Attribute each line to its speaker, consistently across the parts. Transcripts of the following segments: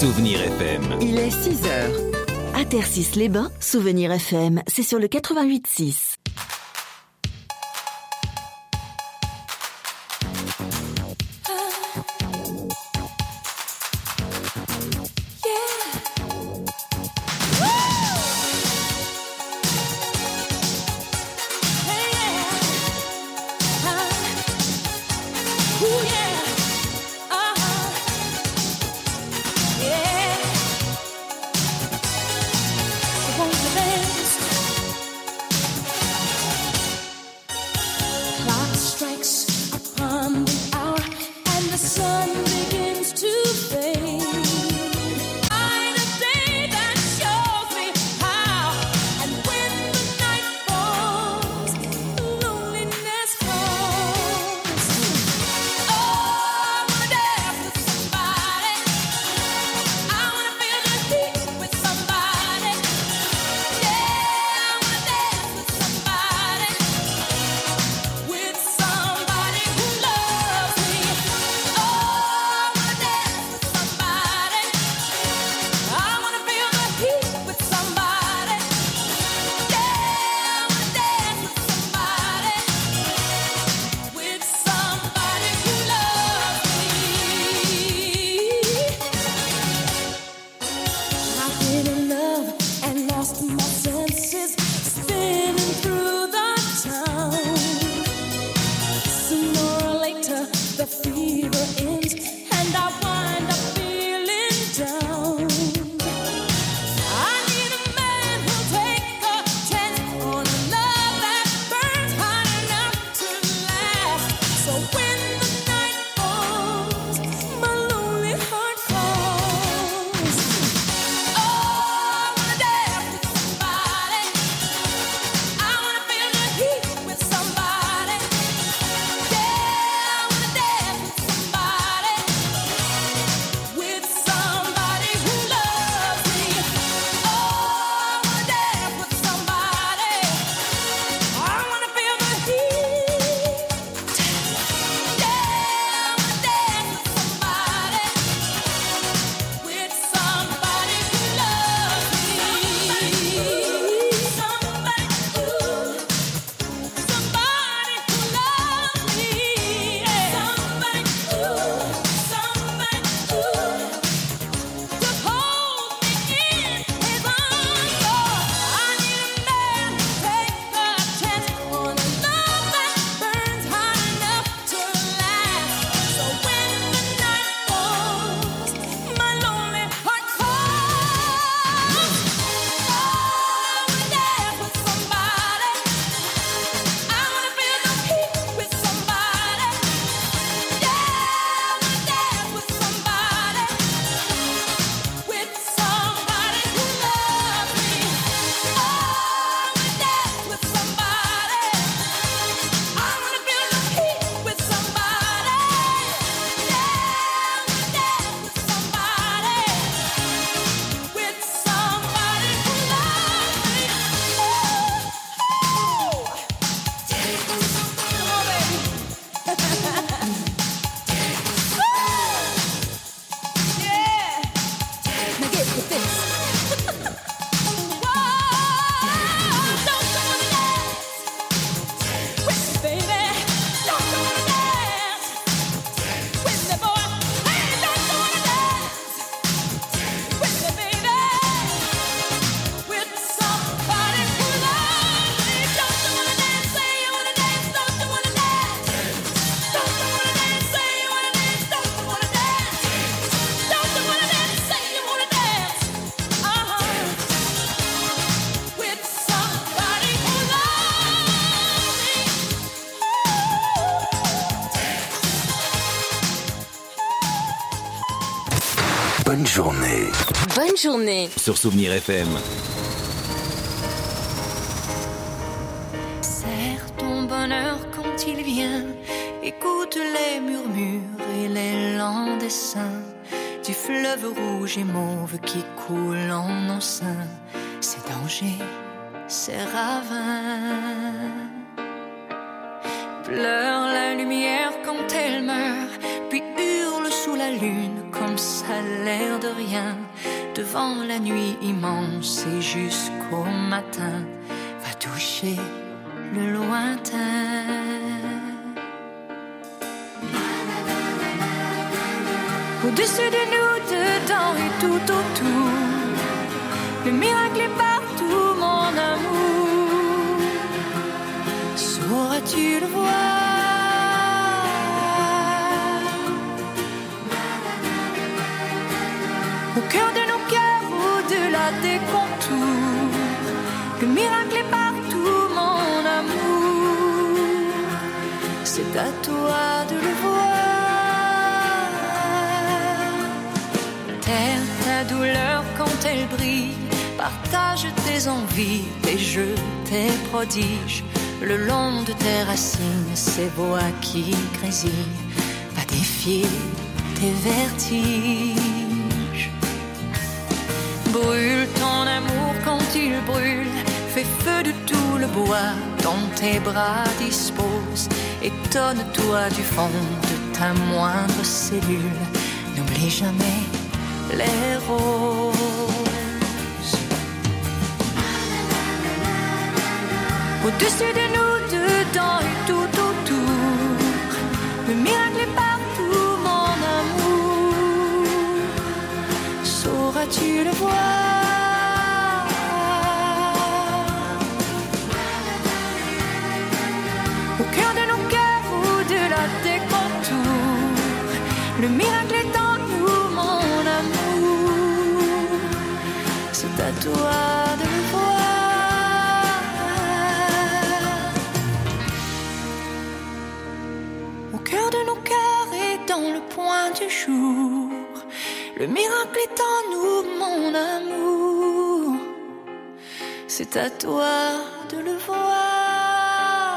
Speaker 1: Souvenir FM.
Speaker 2: Il est 6h. À Tercis-les-Bains, Souvenir FM, c'est sur le 88.6.
Speaker 1: Bonne journée.
Speaker 2: Bonne journée.
Speaker 1: Sur Souvenir FM.
Speaker 3: Serre ton bonheur quand il vient. Écoute les murmures et les lents dessins du fleuve rouge et mauve qui coule en nos seins. Ces dangers, ces ravins. Pleure la lumière quand elle meurt, puis hurle sous la lune comme ça l'air de rien, devant la nuit immense et jusqu'au matin, va toucher le lointain. Au-dessus de nous, dedans et tout autour, le miracle est partout, mon amour. Sauras-tu le voir? Au cœur de nos cœurs, au-delà des contours, le miracle est partout, mon amour. C'est à toi de le voir. Terre ta douleur quand elle brille, partage tes envies, tes jeux, tes prodiges. Le long de tes racines, ces bois qui grésillent, va défier tes vertiges. Brûle ton amour quand il brûle, fais feu de tout le bois dont tes bras disposent. Étonne-toi du fond de ta moindre cellule, n'oublie jamais les roses. Au-dessus de nous, dedans et tout autour, le miracle est partout, mon amour. Sauras-tu le voir? Au cœur de nos cœurs, au-delà des contours, le miracle est en nous, mon amour. C'est à toi de le voir. Au cœur de nos cœurs et dans le point du jour, le miracle est en nous, mon amour. C'est à toi de le voir.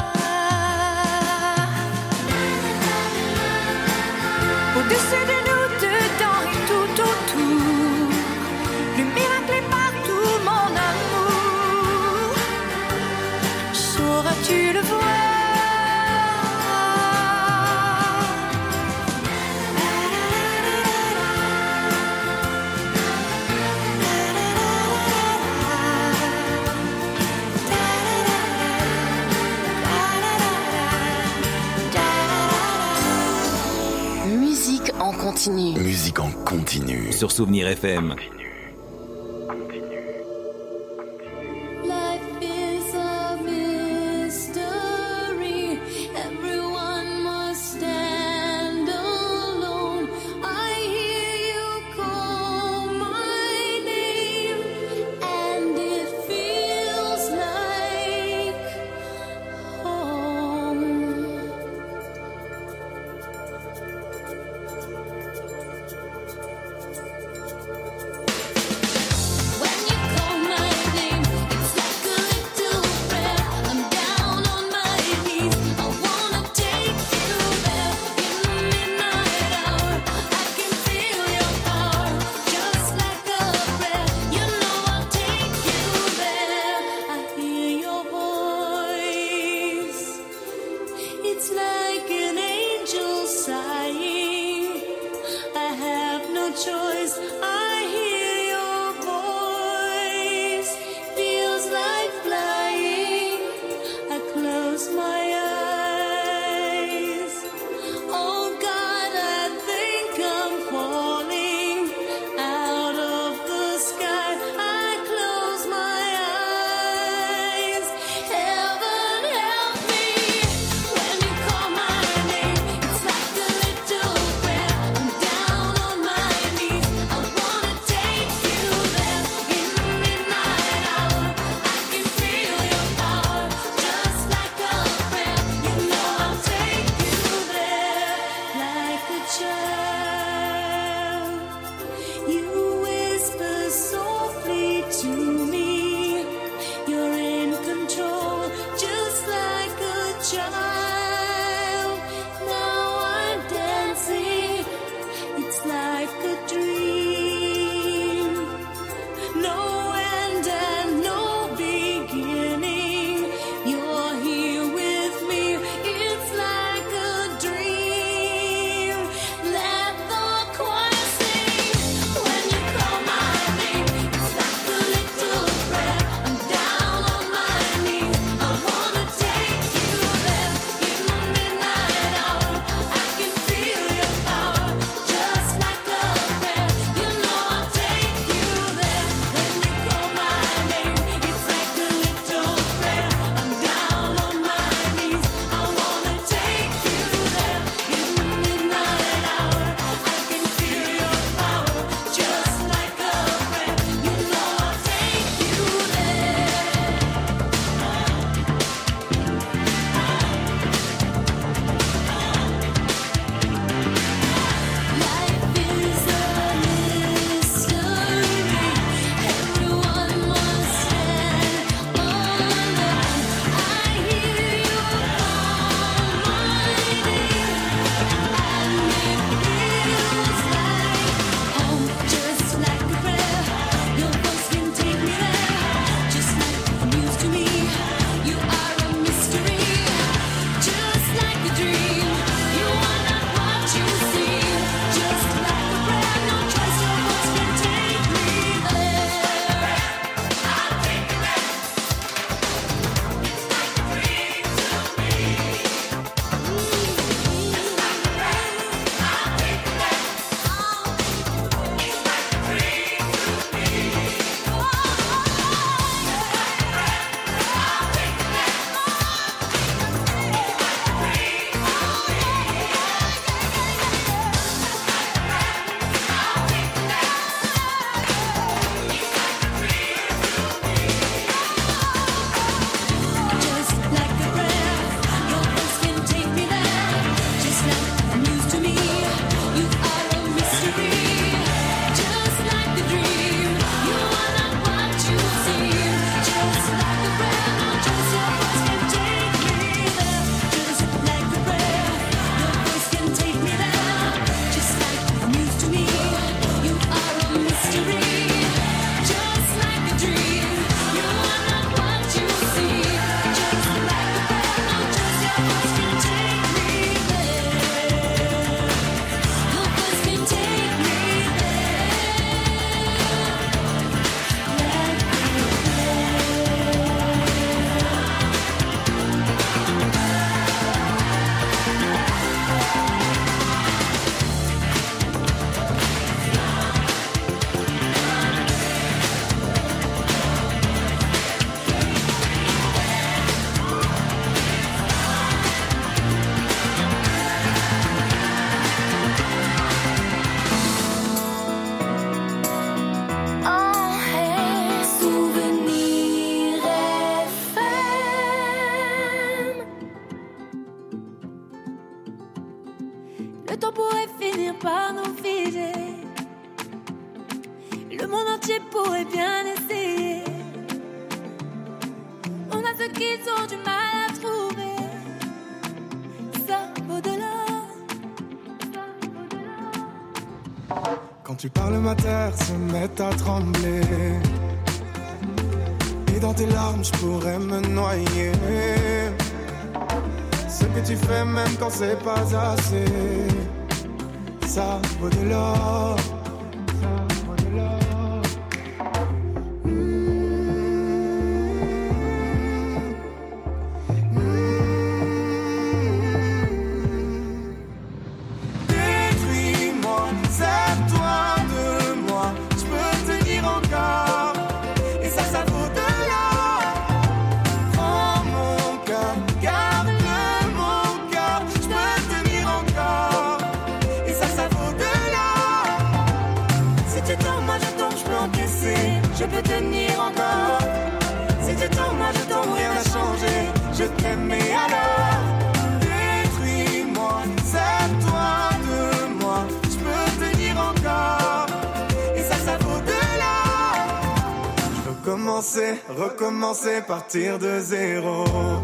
Speaker 3: Au-dessus de nous, dedans et tout autour, le miracle est partout, mon amour. Sauras-tu le voir?
Speaker 2: En continu.
Speaker 1: Musique en continu. Sur Souvenir FM.
Speaker 4: Knees
Speaker 3: je pourrais bien essayer. On a ceux qui ont du mal à trouver. Ça au-delà.
Speaker 4: Quand tu parles, ma terre se met à trembler. Et dans tes larmes, je pourrais me noyer. Ce que tu fais, même quand c'est pas assez, ça vaut de l'or.
Speaker 3: Je peux tenir encore. Si tu tombes, moi je tombe, rien n'a changé. Je t'aime et alors
Speaker 4: détruis-moi, sers-toi de moi. Je peux tenir encore. Et ça vaut de l'or. Je veux commencer, recommencer, partir de zéro.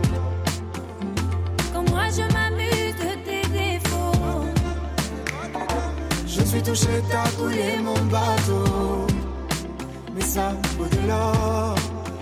Speaker 3: Quand moi je m'amuse de tes défauts.
Speaker 4: Je suis touché, t'as coulé mon bateau. Mais ça vaut de l'or.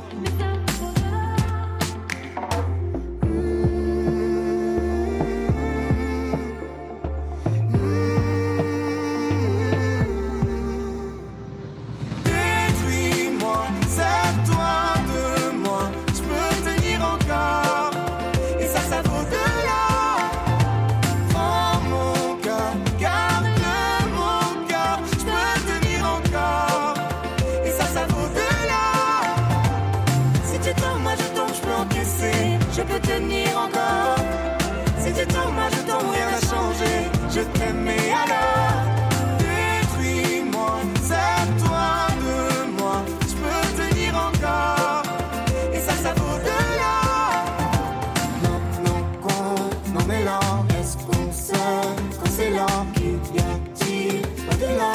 Speaker 4: Détruis-moi, sers-toi de moi. Je peux tenir encore. Et ça vaut de l'or. Prends mon cœur, garde mon cœur. Je peux tenir encore. Ça vaut de l'or. Si tu tombes, moi je tombe, je peux encaisser. Je peux tenir encore. Si tu tombes, moi je tombe, rien n'a changé. Je t'aime et alors détruis-moi, sers-toi de moi. Je peux tenir encore. Et ça vaut de l'or. Maintenant qu'on en est là, est-ce qu'on sait quand c'est là qu'il y a-t-il au-delà?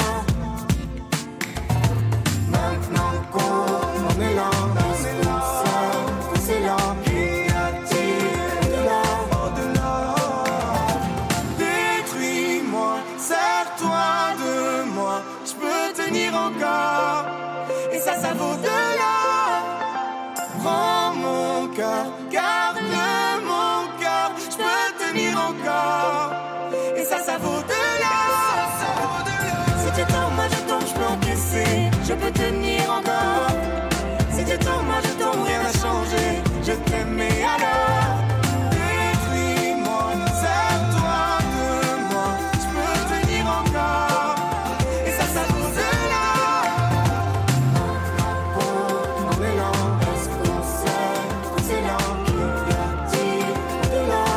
Speaker 4: Maintenant qu'on est là, est-ce qu'on sait que c'est là qu'il y a-t-il au-delà? Détruis-moi, sers-toi de moi. Je peux tenir encore. Et ça vaut de l'or. Prends mon cœur, garde mon cœur. Je peux tenir encore. Et ça vaut de l'or. Si tu tombes, moi je tombe, je peux encaisser. Je peux tenir encore. Si tu tombes, moi je tombe, rien n'a changé. Je t'aime et alors détruis-moi, sers-toi de moi. Je peux tenir encore. Et ça vaut de l'or. Maintenant qu'on est là, est-ce qu'on sait quand c'est là qu'il y a-t-il au-delà?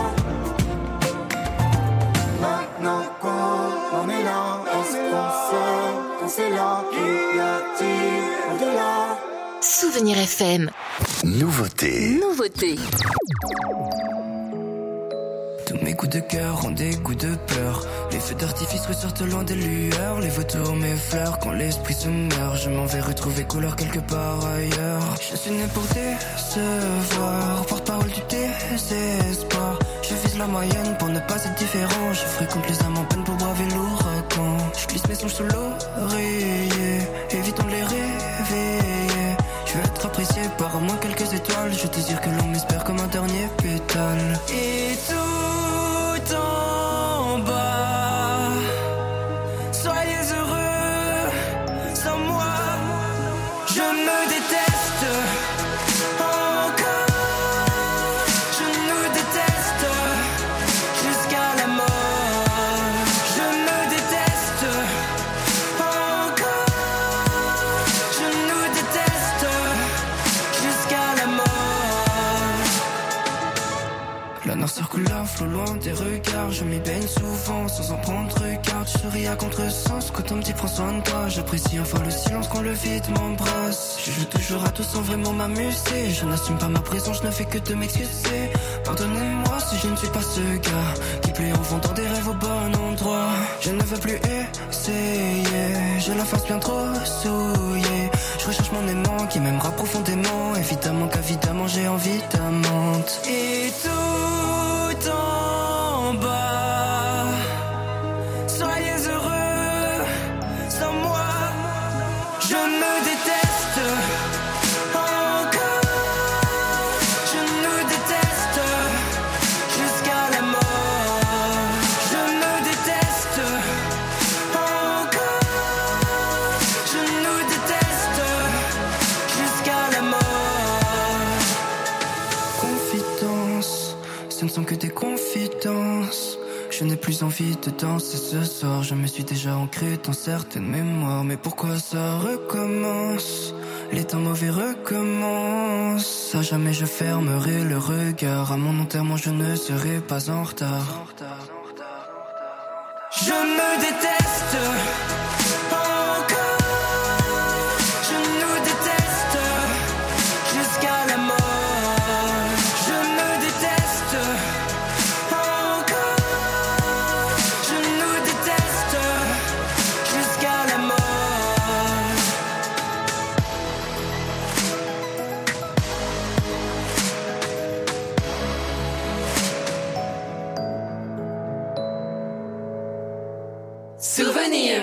Speaker 4: Maintenant qu'on est là, est-ce qu'on sait quand c'est là qu'il y a-t-il au-delà?
Speaker 2: Souvenir FM.
Speaker 1: Nouveauté.
Speaker 5: Tous mes coups de cœur ont des coups de peur. Les feux d'artifice ressortent loin des lueurs. Les vautours m'effleurent quand l'esprit se meurt. Je m'en vais retrouver couleur quelque part ailleurs. Je suis né pour décevoir, porte-parole du désespoir. Je vise la moyenne pour ne pas être différent. Je fréquente les âmes en peine pour braver l'ouragan. Je glisse mes songes sous l'oreiller, évitons de les réveiller. Je veux être apprécié par au moins quelques étoiles. Je désire que l'on m'espère comme un dernier pétale. Et tout en bas, soyez heureux sans moi. Je me déteste encore. Je nous déteste jusqu'à la mort. Je me déteste encore. Je nous déteste jusqu'à la mort. La noirceur coule à flot loin des regards. Je m'y baigne souvent sans en prendre garde. Je souris à contresens quand on me dit prends soin de toi. J'apprécie enfin le silence quand le vide m'embrasse. Je joue toujours à tout sans vraiment m'amuser. Je n'assume pas ma présence, je ne fais que de m'excuser. Pardonnez-moi si je ne suis pas ce gars qui plaît en vendant des rêves au bon endroit. Je ne veux plus essayer, j'ai la face bien trop souillée. Je recherche mon aimant qui m'aimera profondément. Évidemment qu'évidemment j'ai envie d'amante. Et tout en bas, soyez heureux sans moi. Je me déteste encore. Je nous déteste jusqu'à la mort. Je me déteste encore. Je nous déteste jusqu'à la mort. Confidence, ce ne sont que des confidences. Je n'ai plus envie de danser ce soir. Je me suis déjà ancré dans certaines mémoires. Mais pourquoi ça recommence? Les temps mauvais recommencent. À jamais je fermerai le regard. À mon enterrement je ne serai pas en retard. Je me déteste encore. Je nous déteste jusqu'à la mort. Je me déteste encore. Je nous déteste jusqu'à la mort.
Speaker 6: Souvenir.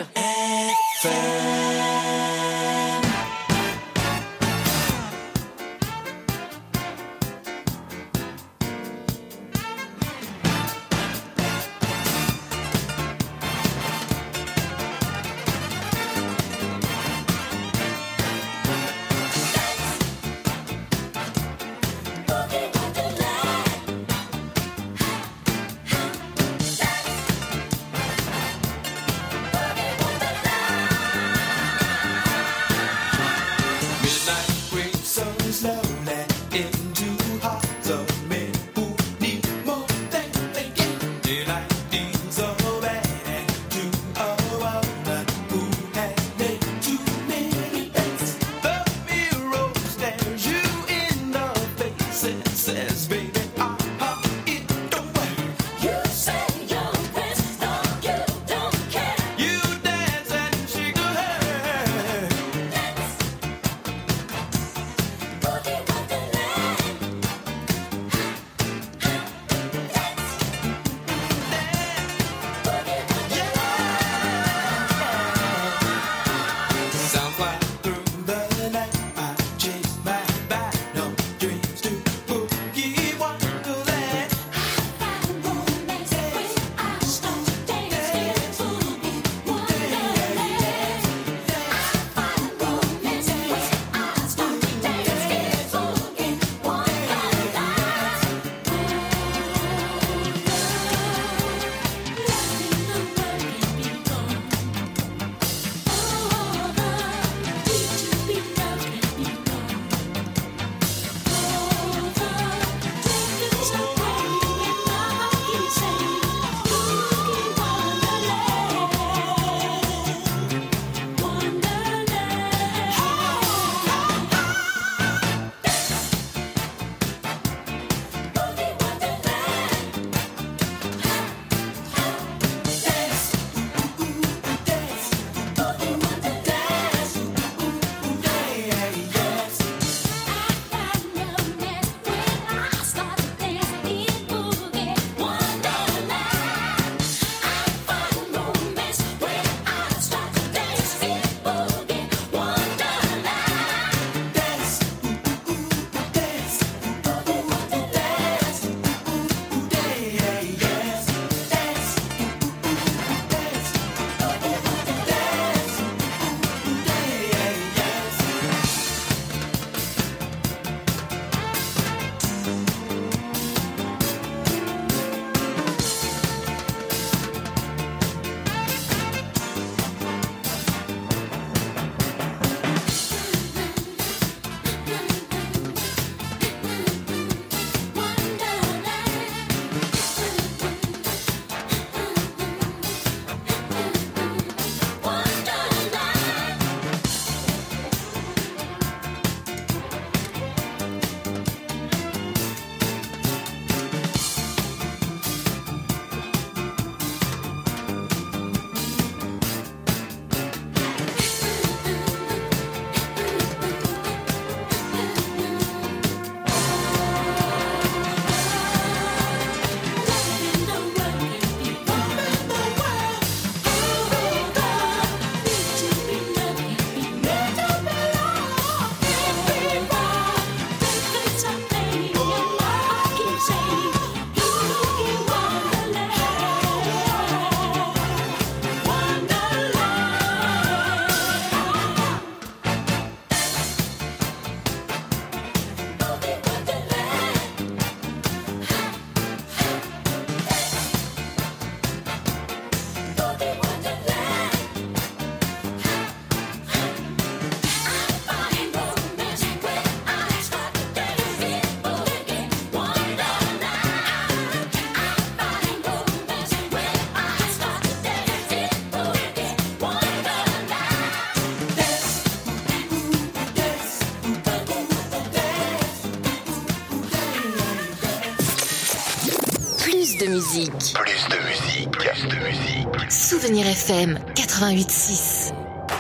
Speaker 2: musique.
Speaker 1: Plus de musique. Plus de musique.
Speaker 2: Souvenir FM 88.6.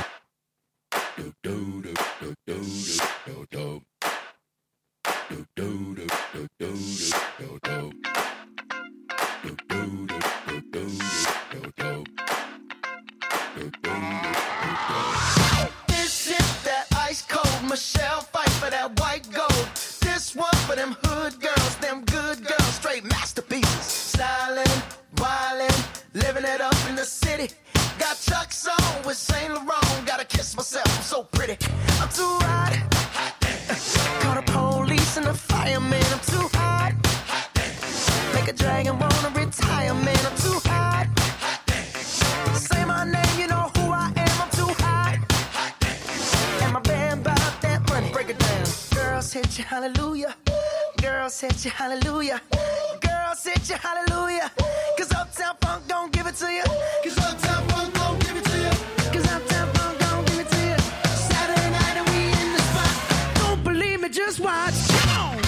Speaker 4: This is that ice cold Michelle fight for that white gold. This one for them hood girls, them good girls, straight masterpieces. Stylin', wildin', living it up in the city. Got Chuck's on with Saint Laurent. Gotta kiss myself, I'm so pretty. I'm too hot. Call the police and the fireman. I'm too hot. Make a dragon wanna retire, man. I'm too hot. Say my name, you know who I am. I'm too hot. And my band bought that money. Break it down. Girls hit you, hallelujah. Girls hit you, hallelujah. Girls hit you, hallelujah. Cause Uptown Funk don't give it to you. Cause Uptown Funk don't give it to you. Cause Uptown Funk don't give it to you. Saturday night and we in the spot. Don't believe me, just watch. Come on.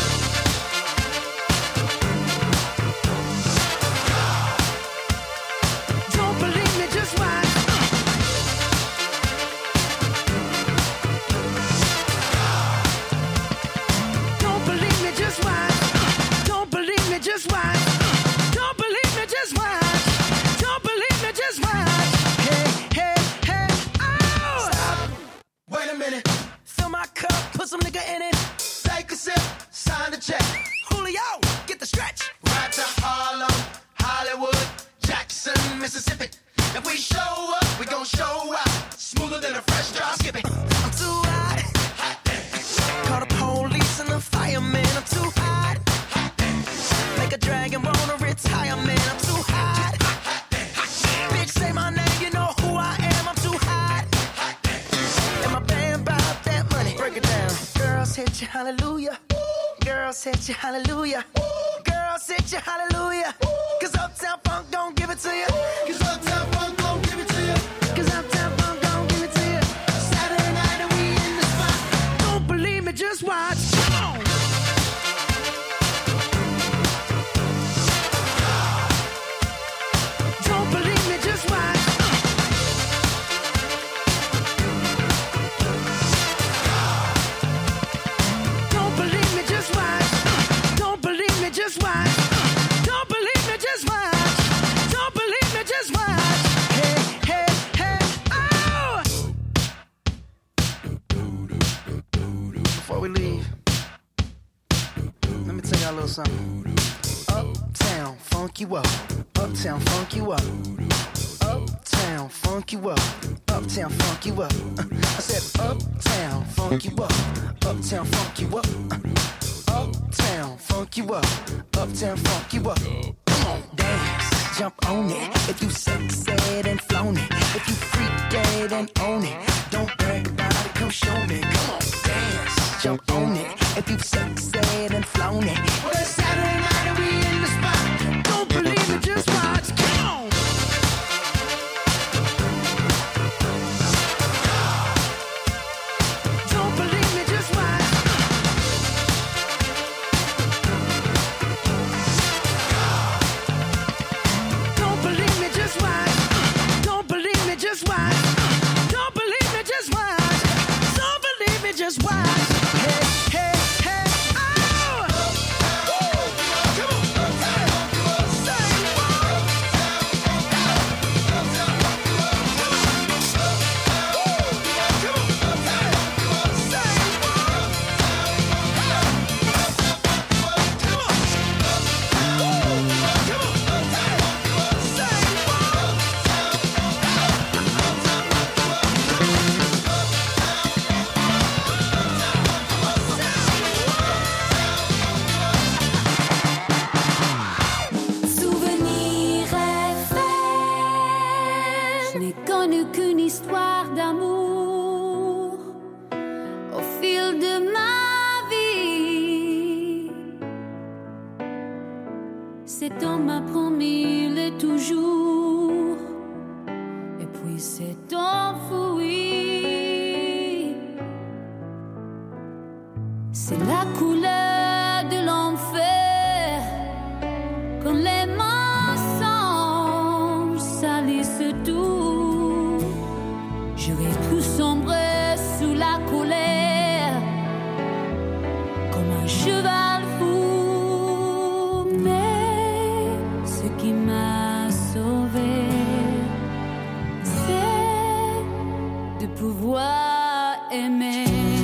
Speaker 4: Don't believe me, just watch. Don't believe me, just watch. Don't believe me, just watch. Don't believe me, just watch. Don't believe me, just watch. Hey, hey, hey, oh! Stop. Wait a minute. Fill my cup, put some nigga in it. Take a sip, sign the check. Julio, get the stretch. Right to Harlem, Hollywood, Jackson, Mississippi. If we show up, we gon' show out. Smoother than a fresh drop. Skip it. I'm too hot. Call the police and the fireman. I'm too hot. Make a dragon wanna retire, man. I'm too hot. Bitch, say my name, you know who I am. I'm too hot. And my band bought that money. Break it down. Girls hit you, hallelujah. Girls hit you, hallelujah. Girls hit you, hallelujah. Cause Uptown Funk don't give it to you. Cause Uptown Funk don't give it to you. Cause Uptown Funk don't give it to you. Saturday night and we in the spot. Don't believe me, just watch. Come on. Don't believe me, just watch. Don't believe me, just watch. Don't believe me, just watch. Don't believe me, just watch. Don't believe me, just watch. Hey, hey, hey, oh! Before we leave, let me tell y'all a little something. Uptown, funk you up. Uptown, funk you up. Uptown, funk you up. Uptown, funk you up. I said uptown, funk you up. Uptown, funk you up. Uptown, funk you up. Uptown, funk you up. Come on, dance, jump on it. If you sexed and flown it. If you freaked dead and own it. Don't brag about it, come show me. Come on, dance, jump on it. If you sexed and flown it. Well, it's Saturday night and we in the spot. Don't believe it, just watch. Come on. Don't believe me, just watch. Don't believe me, just watch. Don't believe me, just watch. Don't believe me, just watch. Don't believe me, just watch. Hey, hey, hey, oh! Come on, say what?
Speaker 3: Souvenir FM. Je n'ai connu qu'une histoire d'amour au fil de ma vie. Cet homme m'a promis le toujours, et puis s'est enfoui. C'est la couleur de l'enfer quand les mains
Speaker 7: tout sombrer sous la colère, comme un cheval fou. Mais ce qui m'a sauvé, c'est de pouvoir aimer.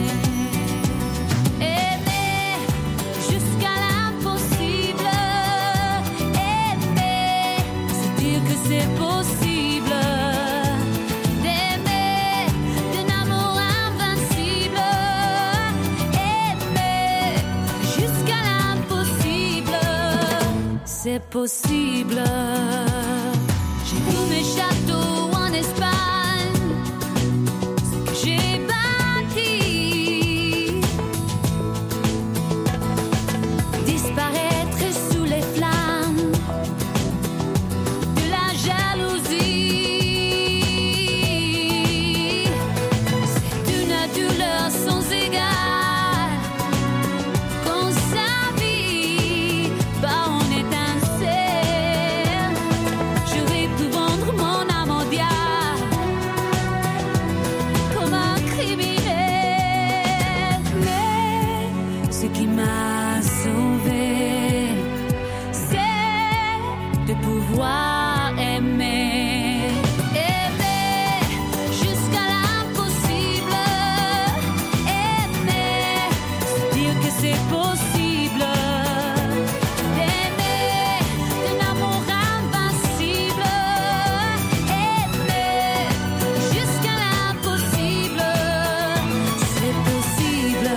Speaker 7: C'est possible d'aimer d'un amour invincible, aimer jusqu'à l'impossible. C'est possible. J'ai vu mes châteaux en Espagne, ce que j'ai bâti, disparaître sous les flammes de la jalousie. C'est une douleur sans égale qu'on s'habille par en étincelle. J'aurais pu vendre mon âme au diable comme un criminel. Mais ce qui m'a sauvé, c'est de pouvoir aimer, aimer jusqu'à l'impossible, aimer, se dire que c'est possible, d'aimer d'un amour invincible, aimer jusqu'à l'impossible, c'est possible,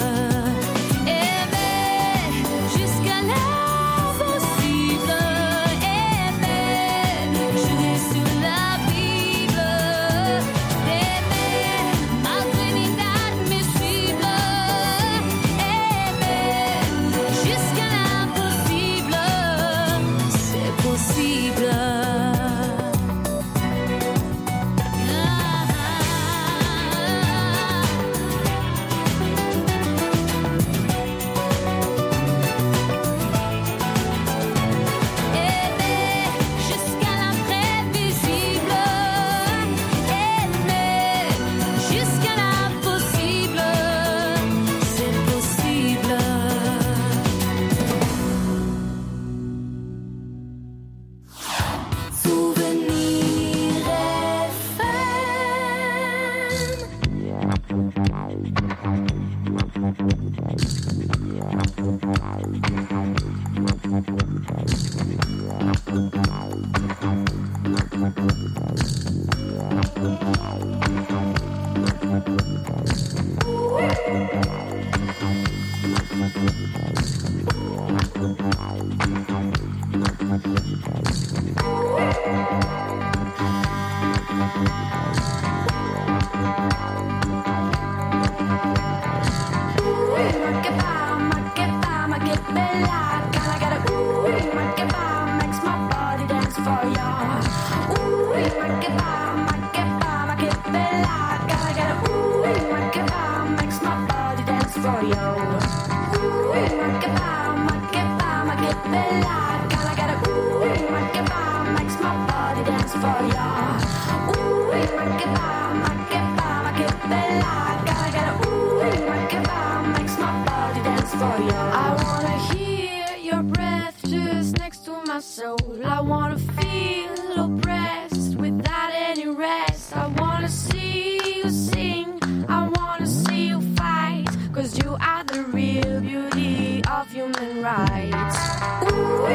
Speaker 7: aimer jusqu'à l'impossible, aimer, jurer sur la Bible, d'aimer malgré l'inadmissible, aimer jusqu'à l'impossible, c'est possible. Aimer jusqu'à l'imprévisible, aimer jusqu'à l'impossible, c'est possible. Souvenir FM. I wanna hear your breath just next to my soul. I wanna feel oppressed without any rest. I wanna see you sing, I wanna see you fight, 'cause you are the real beauty of human rights. Ooh,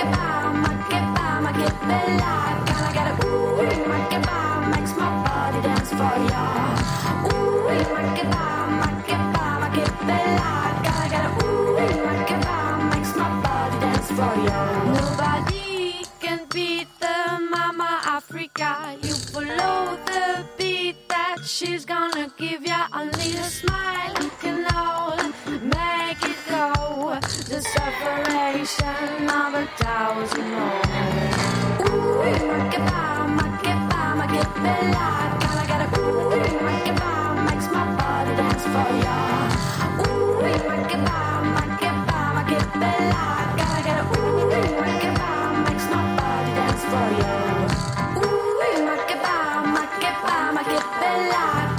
Speaker 7: ma che bella, gotta get a ooh, ma che makes my body dance for ya. Ooh, ma che bella, gotta get a ooh, ma che makes my body dance for ya. Nobody can beat the Mama Africa. You follow the beat that she's gonna give ya. Only a smile you can hold, make it go. The separation of 1,000 more. Ooh, ma che bella, gotta get a ooh, ma che makes my body dance for ya. Ooh, ma che bella, gotta get a ooh, ma che makes my body dance for ya. Ooh, ma che bella.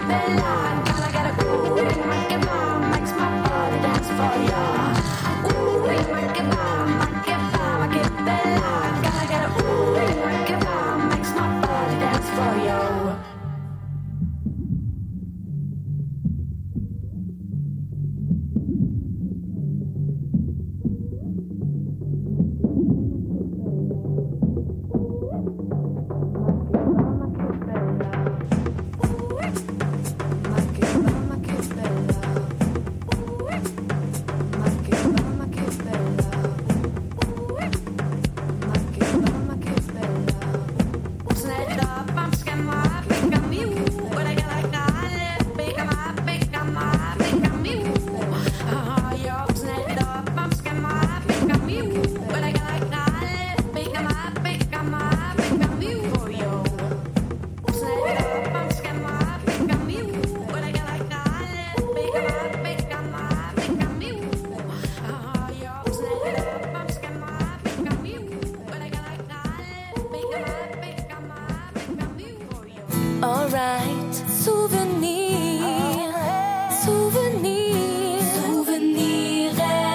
Speaker 7: bella. Gotta get a ooh, make it bomb, makes my body dance for ya. Ooh, make it bomb, make it bomb, make it bella. Gotta get a ooh, make it bomb, makes my body dance for ya.
Speaker 3: Alright, souvenir, souvenir, souvenir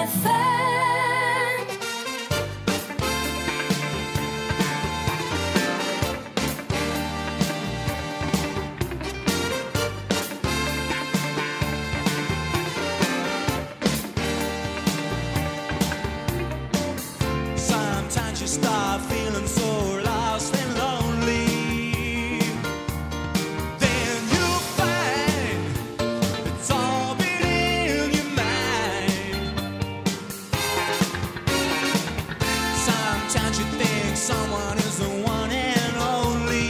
Speaker 3: FM.
Speaker 4: Sometimes you start feeling so lost and lonely. Then you find it's all been in your mind. Sometimes you think someone is the one and only.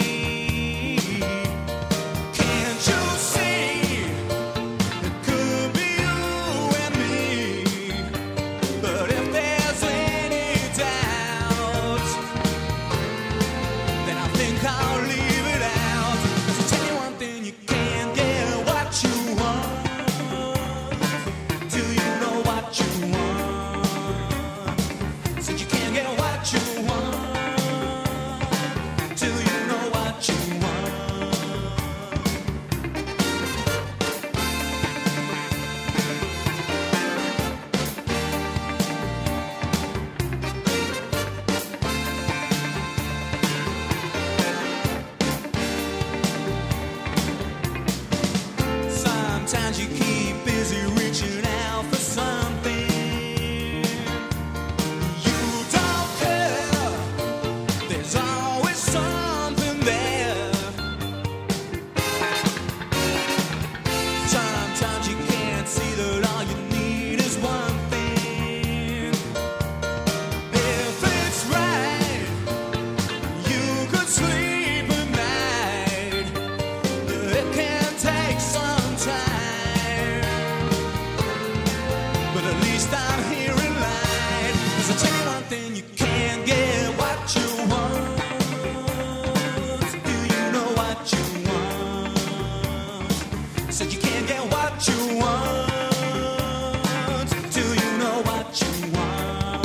Speaker 4: Can't you see it could be you and me? But if there's any doubt, then I think I'll leave it out. 'Cause I'll tell you one thing, you can't get what you want till you know what you want. Said you can't get what you want till you know what you want. Sometimes you keep busy reaching out for something you don't care. There's always something there. Sometimes you can't see that all you need is one thing. If it's right, you could sleep at night. It can take some time, but at least I'm here in line. 'Cause I'll tell you one thing, you can't get what you want. Do you know what you want? Said you can't get what you want. Do you know what you want?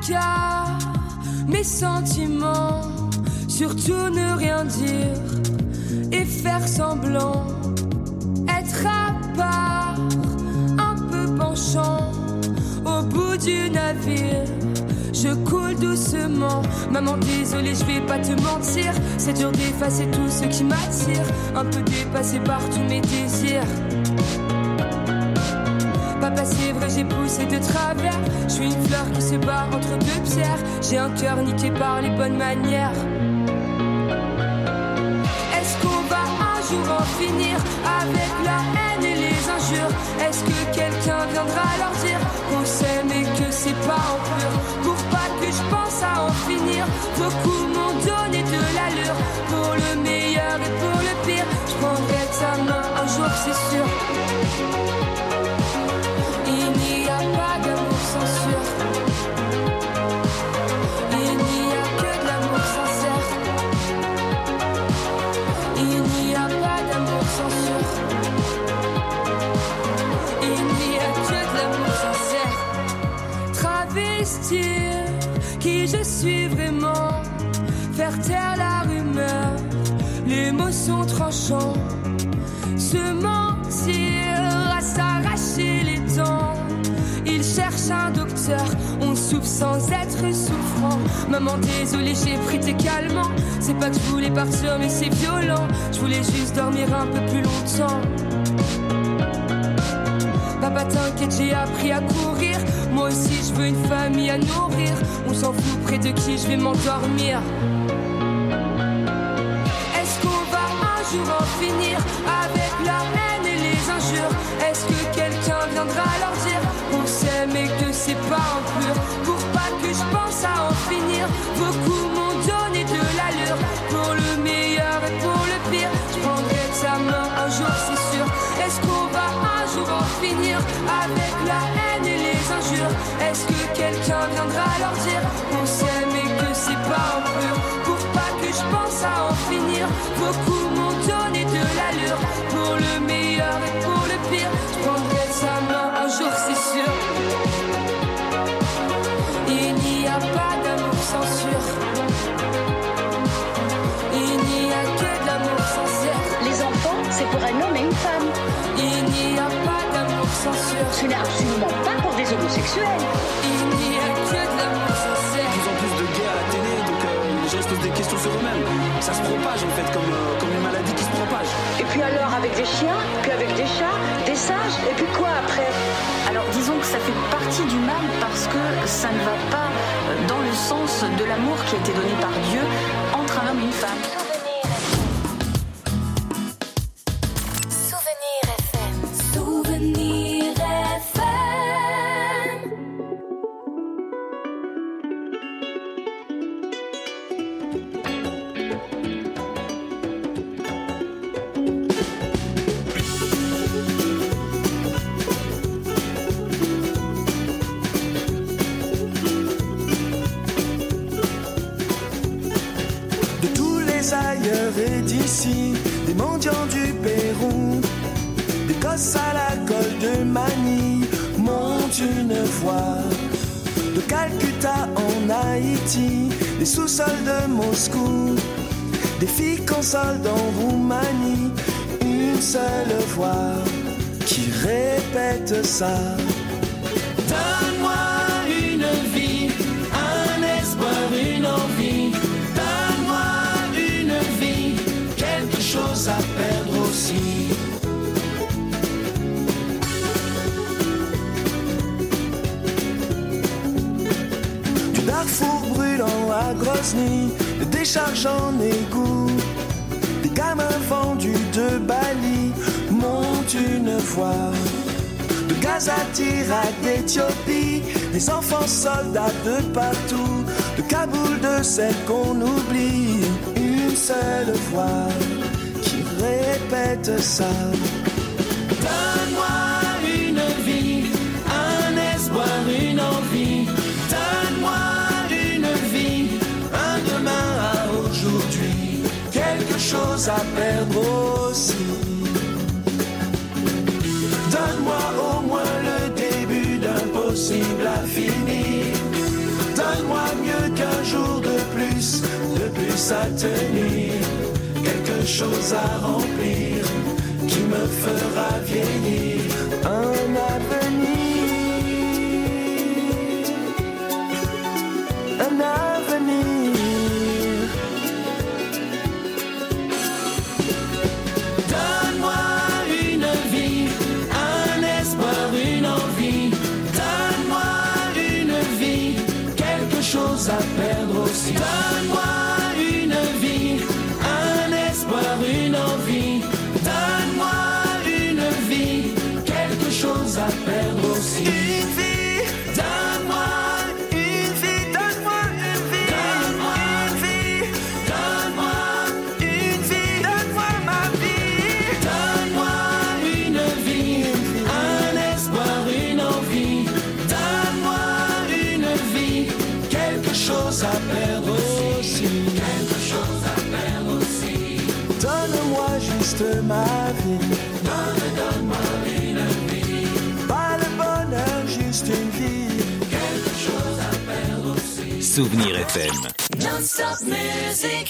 Speaker 8: cas, mes sentiments, surtout ne rien dire et faire semblant, être à part, un peu penchant, au bout du navire. Je coule doucement, maman désolée je vais pas te mentir, c'est dur d'effacer tout ce qui m'attire, un peu dépassé par tous mes désirs. Papa c'est vrai j'ai poussé de travers, je suis une fleur qui se bat entre deux pierres, j'ai un cœur niqué par les bonnes manières. Est-ce qu'on va un jour en finir avec la haine et les injures? Est-ce que quelqu'un viendra leur dire qu'on s'aime et que c'est pas en pur? Pour pas que je pense à en finir, beaucoup m'ont donné de l'allure, pour le meilleur et pour le pire, je prendrai ta main un jour c'est sûr. Il n'y a pas d'amour sans sûr, il n'y a que de l'amour sincère, il n'y a pas d'amour sans sûr, il n'y a que de l'amour sincère. Travestir qui je suis vraiment, faire taire la rumeur, les mots sont tranchants, se mentir à s'arracher les dents. Il cherche un docteur, on souffre sans être souffrant. Maman désolée j'ai pris tes calmants, c'est pas que je voulais partir mais c'est violent, je voulais juste dormir un peu plus longtemps. Papa t'inquiète j'ai appris à courir, moi aussi je veux une famille à nourrir, on s'en fout près de qui je vais m'endormir. Est-ce qu'on va un jour en finir avec la haine et les injures? Est-ce que quelqu'un viendra leur dire qu'on s'aime et que c'est pas en pur? Pour pas que je pense à en finir, beaucoup m'ont donné de l'allure, pour le meilleur et pour le pire, je prendrai ta main un jour c'est sûr. Est-ce qu'on va un jour en finir avec la haine et les injures? Est-ce que quelqu'un viendra leur dire qu'on s'aime et que c'est pas en pur? Pour pas que je pense à en finir, beaucoup m'ont donné de l'allure, pour le meilleur et pour le pire, je prendrai sa main un jour c'est sûr. Il n'y a pas d'amour sans sûr, il n'y a que de l'amour sincère.
Speaker 9: Les enfants, c'est pour un homme et une femme.
Speaker 8: Il n'y a pas d'amour sans sûr,
Speaker 9: Ce n'est absolument pas pour des homosexuels.
Speaker 8: il n'y a que de l'amour
Speaker 10: De
Speaker 8: sincère.
Speaker 10: plus en plus de gays à la télé, donc les gens se posent des questions sur eux-mêmes. Ça se propage en fait, comme une maladie qui se propage.
Speaker 9: Et puis alors avec des chiens, puis avec des chats, des singes, et puis quoi après?
Speaker 11: Alors disons que ça fait partie du mal parce que ça ne va pas dans le sens de l'amour qui a été donné par Dieu entre un homme et une femme.
Speaker 3: Souvenir FM. Souvenir FM.
Speaker 4: De tous les ailleurs et d'ici, des mendiants du Pérou, des gosses à la colle de Manille montent une voix. De Calcutta en Haïti, des sous-sols de Moscou, des filles consolent en Roumanie, une seule voix qui répète ça. Donne-moi une vie, un espoir, une envie. Donne-moi une vie, quelque chose à perdre aussi. Du Darfour brûlant à Grozny, des décharges en égout, des gamins vendus de Bali montent une voix. De Gaza, d'Irak, d'Éthiopie, des enfants soldats de partout, de Kaboul, de celle qu'on oublie, une seule voix qui répète ça. Donne-moi une vie, un espoir, une envie. Donne-moi une vie, un demain à aujourd'hui, quelque chose à perdre aussi. Donne-moi au moins le début d'un possible à finir. Donne-moi bus à tenir, quelque chose à remplir qui me fera vieillir. Un avenir. Donne-moi une vie, un espoir, une envie. Donne-moi une vie, quelque chose à perdre aussi. Donne-moi une vie, un espoir, une envie. Donne-moi une vie, quelque chose à perdre aussi. Une vie, donne-moi une vie, donne-moi une vie. Donne-moi une vie, donne-moi une vie, donne-moi ma vie. Donne-moi une vie, un espoir, une envie. Donne-moi une vie, quelque chose à perdre aussi. Quelque chose à perdre aussi. Donne-moi juste ma vie. Donne-moi une vie. Pas le bonheur, juste une vie. Quelque chose à perdre aussi.
Speaker 1: Souvenir FM.
Speaker 3: Non-stop music.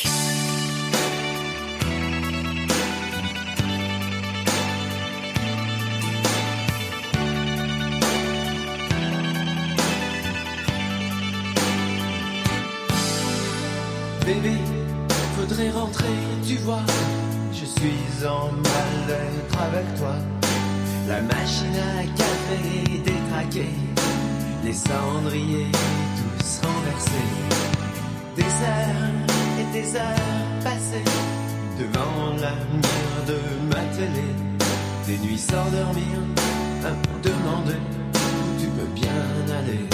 Speaker 4: Bébé, faudrait rentrer, tu vois. Je suis en mal-être avec toi. La machine à café est détraquée, les cendriers tous renversés. Des heures et des heures passées devant la lumière de ma télé. Des nuits sans dormir, à me demander où tu peux bien aller.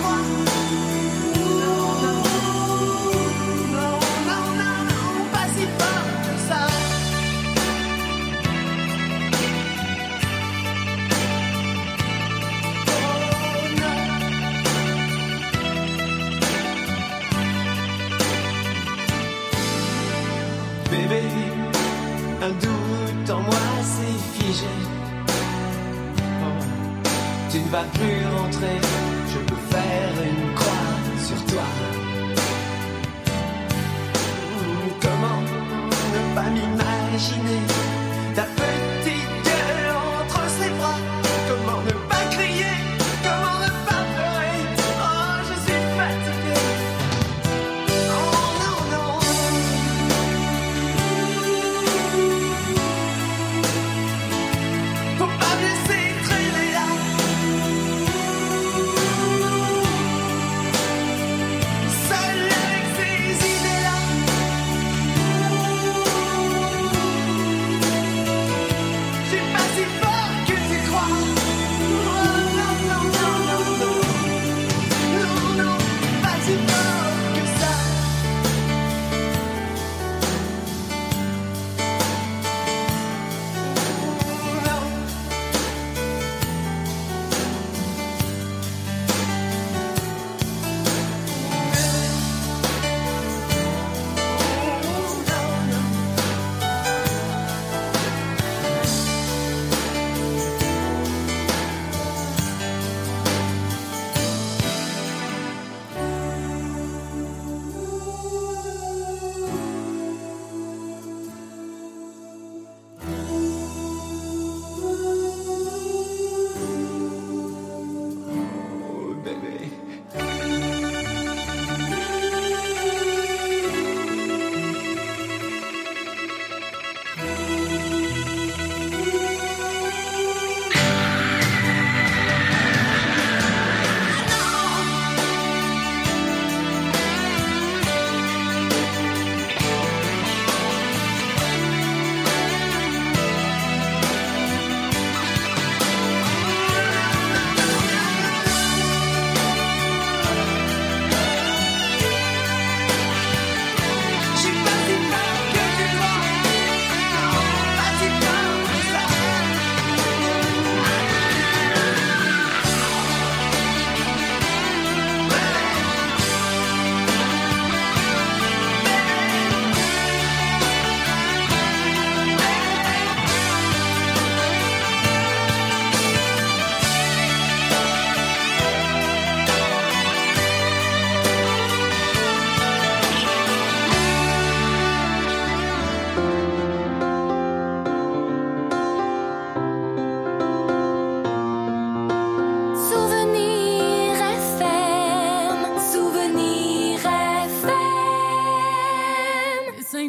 Speaker 12: Pas si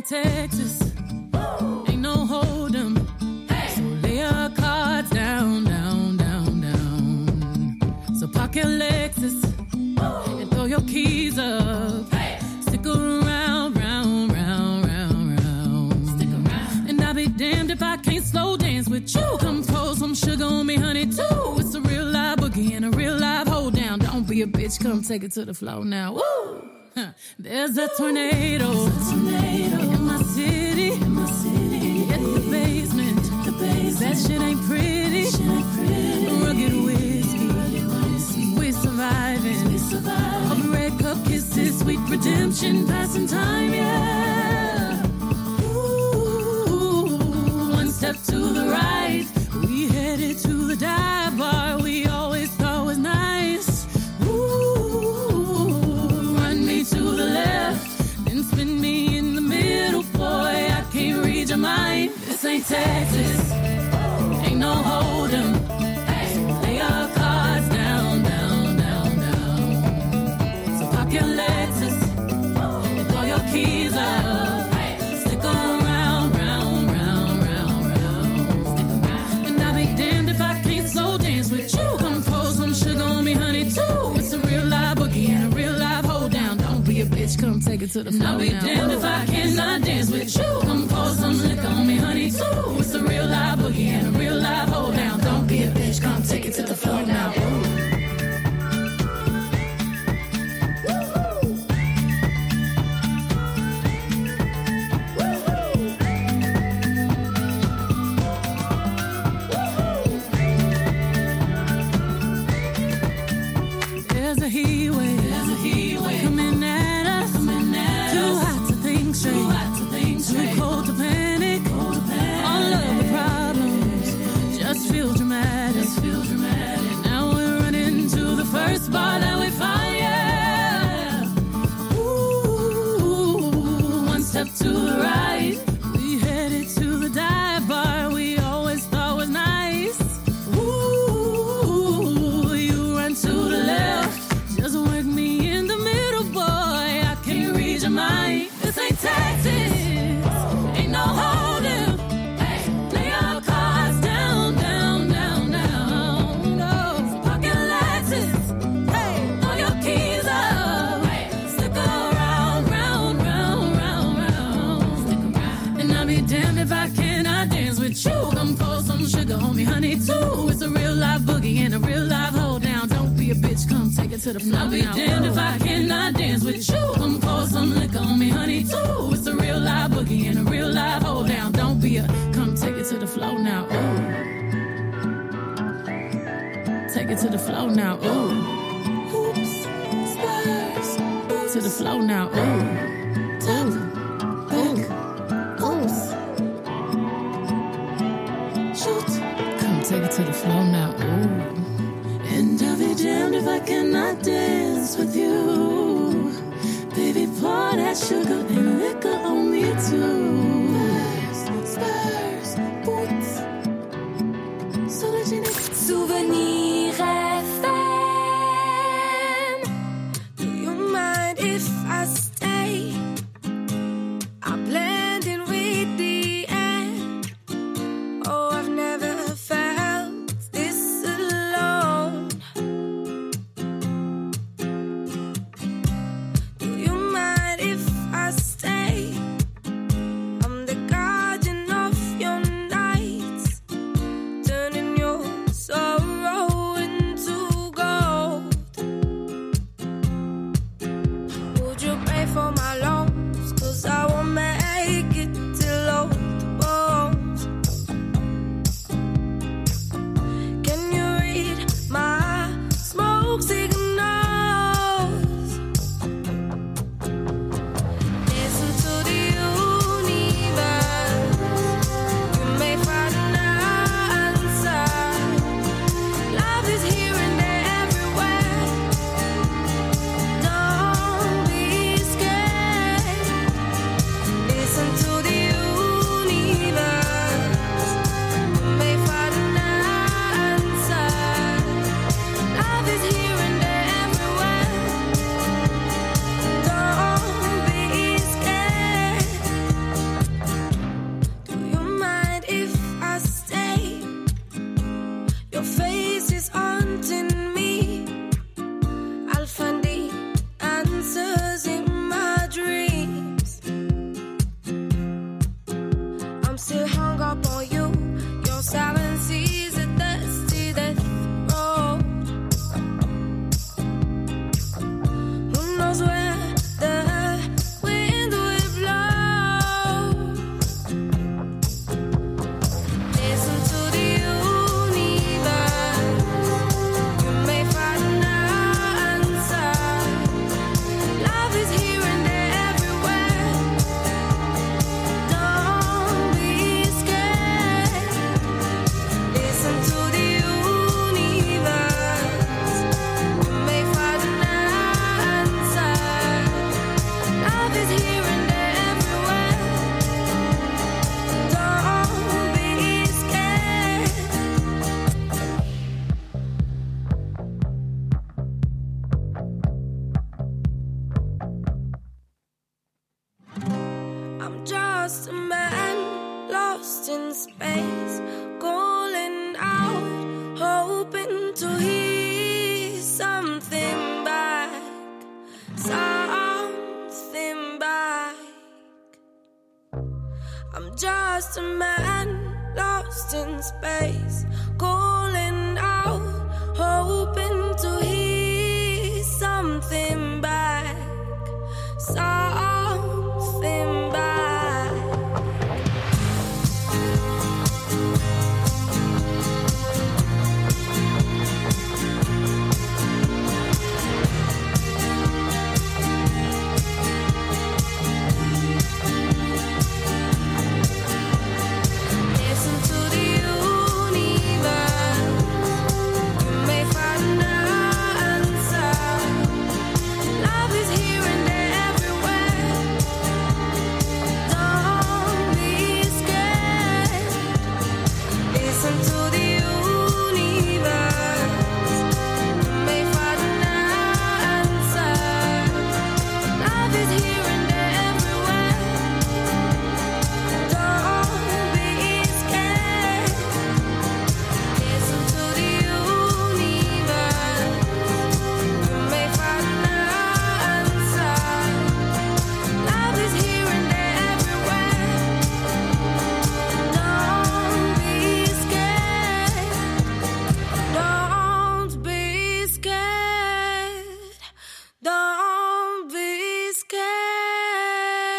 Speaker 12: Texas. Ain't no hold 'em. So lay your cards down, down, down, down. So park your Lexus and throw your keys up. Stick around, round, round, round, round. Stick around. And I'll be damned if I can't slow dance with you. Come pour some sugar on me, honey, too. It's a real live boogie and a real live hold down. Don't be a bitch, come take it to the floor now. Woo! There's a tornado in my city. At the basement. That shit ain't pretty. Rugged whiskey. We're surviving. Of red cup kisses, sweet redemption, passing time, yeah. Ooh, one step to the right. We headed to the dive bar we always thought was nice. To the left, then spin me in the middle, boy, I can't read your mind. This ain't Texas, ain't no hold 'em. So lay your cards down, down, down, down. So park your Lexus and throw your keys up. Stick around, round, round, round, round. And I'll be damned if I can't slow dance with you. Come pour some sugar on me, honey, too. It's a real live boogie and a real live hold down. Be a bitch, come take it to the floor. I'll be damned if I cannot dance with you. Come pour some liquor on me, honey, too. It's a real live boogie and a real live hold down. Don't be a bitch, come take it to the floor now. There's a heat wave. Coming at us. Too hot to think straight. Too cold to panic. All of the problems just feel dramatic. Now we're running to the first bar that we find, yeah. Ooh, one step to the right. We headed to the dive bar we always thought was nice. Ooh, you run to the left. Just work me in the middle, boy, I can't read your mind. This ain't Texas, ain't no holding. Lay your cards down, down, down, down. No, park your Lexus, throw your keys up. Stick around, round, round, round, round. And I'll be damned if I cannot dance with you. Come pour some sugar on me, honey, too. It's a real live boogie and a real live hold down. Don't be a bitch, come take it to the floor. I'll be damned if I cannot dance with you. Come pour some liquor on me, honey, too. It's a real live boogie and a real live hold down. Don't be a, come take it to the floor now. Ooh. Take it to the floor now. Ooh. Hoops, spurs, to the floor now. Ooh. Top, back, oops. Shoot. Come take it to the floor now. Ooh. And I'll be damned if I cannot dance with you. Baby, pour that sugar and liquor on me too. Spurs, boots. So that you next.
Speaker 8: Souvenir FM.
Speaker 7: Do you mind if I stay? I blend in with the end. Oh, I've never felt this alone. Do you mind if I stay? I'm the guardian of your nights, turning your sorrow into gold. Would you pray for my loans? 'Cause I won't make it till old bones. Can you read my smoke signals? Listen to the universe. You may find an answer. Love is here and everywhere. Don't be scared. just a man lost in space, calling out, hoping to hear something back, something back. I'm just a man lost in space,